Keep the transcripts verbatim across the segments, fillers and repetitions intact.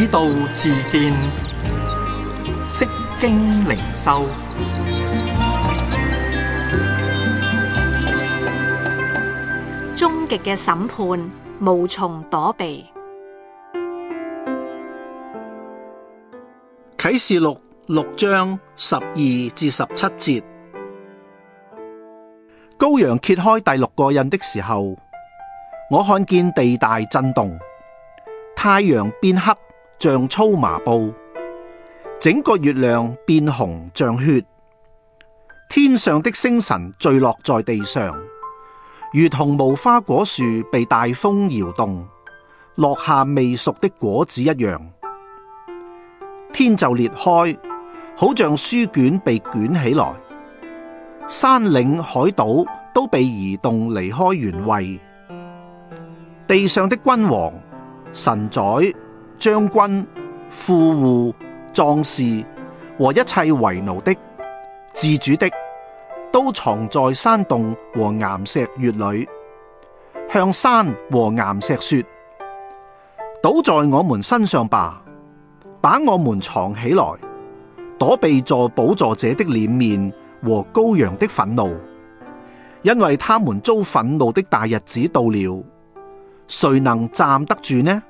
道自見，釋經靈修。 終極嘅審判無從躲避。 啟示錄六章十二至十七節，羔羊揭開第六個印的時候，我看見地大震動，太陽變黑像粗麻布，整個月亮變紅像血，天上的星辰墜落在地上，如同無花果樹被大風搖動，落下未熟的果子一樣。天就裂開，好像書卷被捲起來，山嶺海島都被移動離開原位。地上的君王、臣宰、將軍、富戶、壯士和一切為奴的、自主的，都藏在山洞和岩石穴裏，向山和岩石說：倒在我們身上吧，把我們藏起來，躲避坐寶座者的臉面和羔羊的憤怒，因為他們遭憤怒的大日子到了，誰能站得住呢？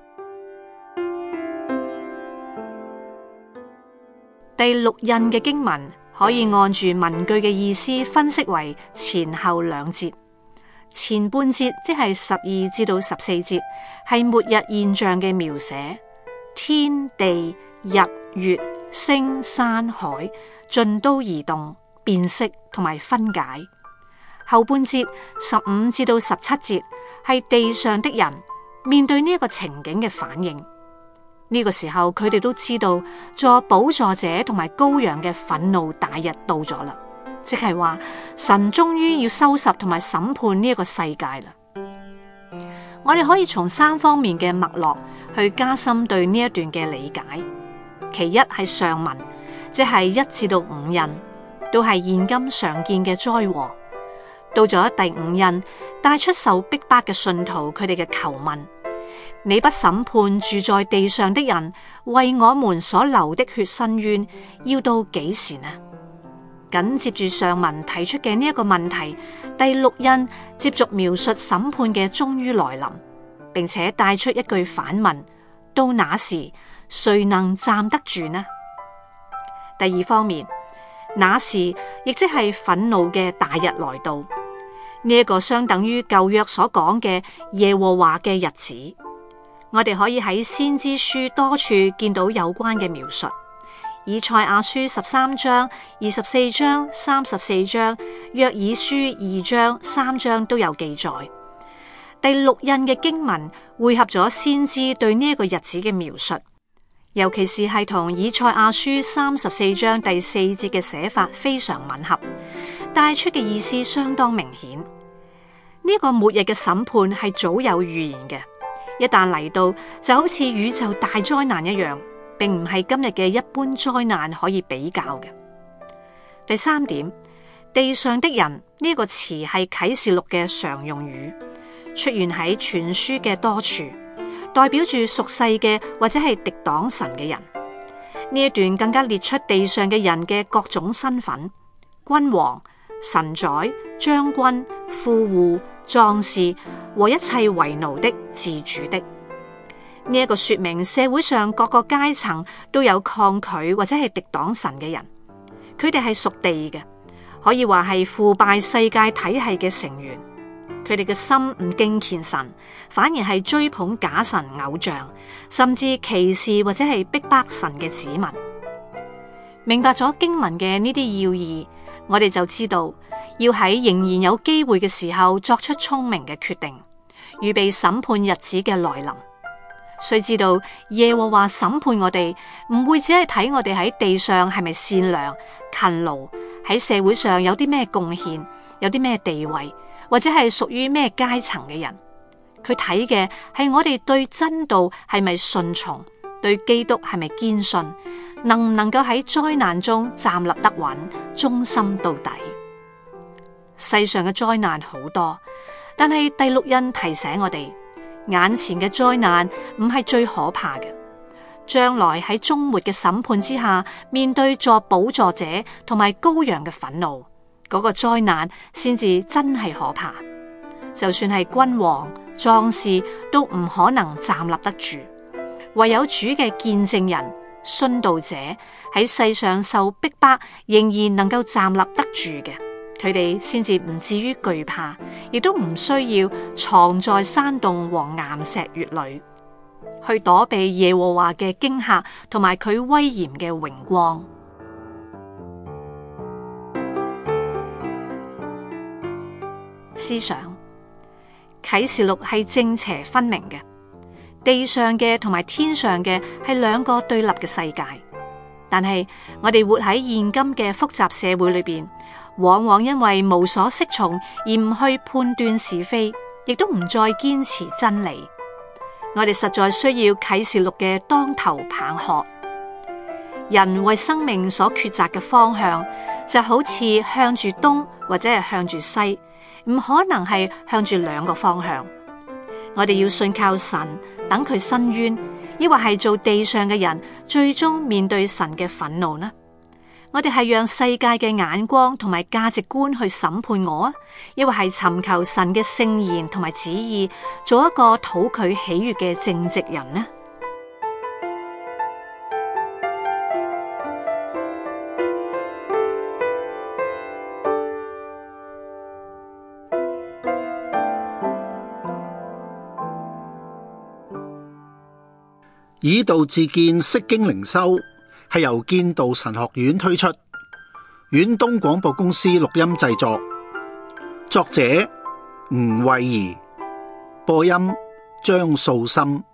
第六印嘅經文可以按住文句嘅意思分析為前後兩節。前半節即係十二至到十四節，係末日現象嘅描寫，天地日月星山海盡都移動變色同埋分解。後半節十五至到十七節係地上的人面對呢一個情景嘅反應。呢個時候佢哋都知道坐寶座者同埋羔羊嘅憤怒大日到咗啦，即係話神終於要收拾同埋審判呢一個世界啦。我哋可以從三方面嘅脈絡去加深對呢一段嘅理解。其一係上文，即係一至到五印，都係現今常見嘅災禍。到咗第五印，帶出受逼迫嘅信徒佢哋嘅求問：你不審判住在地上的人，為我們所流的血申冤，要到幾時呢？緊接住上文提出嘅呢一個問題，第六印接續描述審判嘅終於來臨，並且帶出一句反問：到那時誰能站得住呢？第二方面，那時亦即係憤怒嘅大日來到，呢、這、一個相等於舊約所講嘅耶和華嘅日子。我哋可以喺先知書多處見到有關嘅描述，以賽亞書十三章、二十四章、三十四章、約珥書二章、三章都有記載。第六印嘅經文匯合咗先知對呢一個日子嘅描述，尤其是係同以賽亞書三十四章第四節嘅寫法非常吻合，帶出嘅意思相當明顯。呢、這個末日嘅審判係早有預言嘅。一旦嚟到，就好似宇宙大災難一樣，並唔係今日嘅一般災難可以比較嘅。第三點，地上的人呢個詞係啟示錄嘅常用語，出現喺全書嘅多處，代表住屬世嘅或者係敵擋神嘅人。呢一段更加列出地上嘅人嘅各種身份：君王、臣宰、將軍、富戶、壯士和一切為奴的、自主的。呢、這、一個說明社會上各個階層都有抗拒或者係敵擋神嘅人，佢哋係屬地嘅，可以話係腐敗世界體系嘅成員。佢哋嘅心唔敬虔神，反而係追捧假神偶像，甚至歧視或者係逼迫神嘅子民。明白咗經文嘅呢啲要義，我哋就知道要喺仍然有機會嘅時候作出聰明嘅決定，預備審判日子嘅來臨。須知道耶和華審判我哋，唔會只係睇我哋喺地上係咪善良勤勞，喺社會上有啲咩貢獻，有啲咩地位，或者係屬於咩階層嘅人。佢睇嘅係我哋對真道係咪順從，對基督係咪堅信，能唔能夠喺災難中站立得穩，忠心到底。世上嘅災難好多，但係第六印提醒我哋，眼前嘅災難唔係最可怕嘅， 將來喺終末嘅審判之下，面對坐寶座者同埋羔羊嘅憤怒，嗰個災難先至真係可怕。就算係君王、壯士都唔可能站立得住，唯有主嘅見證人、殉道者喺世上受逼迫，仍然能夠站立得住嘅，佢哋先至唔至於懼怕，亦都唔需要藏在山洞和岩石穴裏，去躲避耶和華嘅驚嚇同埋佢威嚴嘅榮光。思想啟示錄係正邪分明嘅，地上嘅同埋天上嘅係兩個對立嘅世界。但係我哋活喺現今嘅複雜社會裏邊，往往因為無所適從而唔去判斷是非，亦都唔再堅持真理。我哋實在需要啟示錄嘅當頭棒喝。人為生命所抉擇嘅方向，就好似向住東或者係向住西，唔可能係向住兩個方向。我哋要信靠神，等佢伸冤，抑或係做地上嘅人，最終面對神嘅憤怒呢？我哋係讓世界嘅眼光同埋價值觀去審判我啊，抑或係尋求神嘅聖言同埋旨意，做一個討佢喜悅嘅正直人呢？ 以道自見釋經靈修係由建道神學院推出，遠東廣播公司錄音製作，作者吳慧儀，播音張素心。